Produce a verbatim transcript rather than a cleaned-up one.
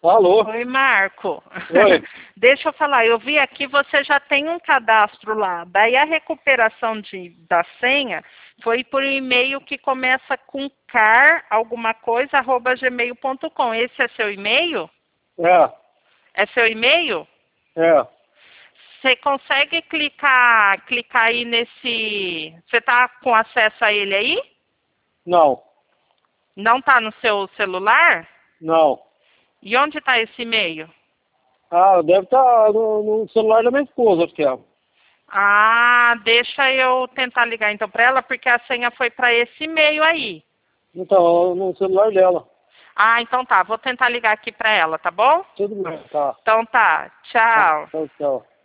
Alô? Oi, Marco. Oi. Deixa eu falar, eu vi aqui, você já tem um cadastro lá. Daí a recuperação de, da senha foi por e-mail que começa com car, alguma coisa, arroba gmail ponto com. Esse é seu e-mail? É, É seu e-mail? é. Você consegue clicar, clicar aí nesse... Você está com acesso a ele aí? Não, Não está no seu celular? não. E onde está esse e-mail? Ah, deve estar no, no celular da minha esposa, acho que é. Ah, deixa eu tentar ligar então para ela, porque a senha foi para esse e-mail aí. Então, no celular dela. Ah, então tá, vou tentar ligar aqui para ela, tá bom? Tudo bem, tá. Então tá, Tá, tchau. tchau, tchau.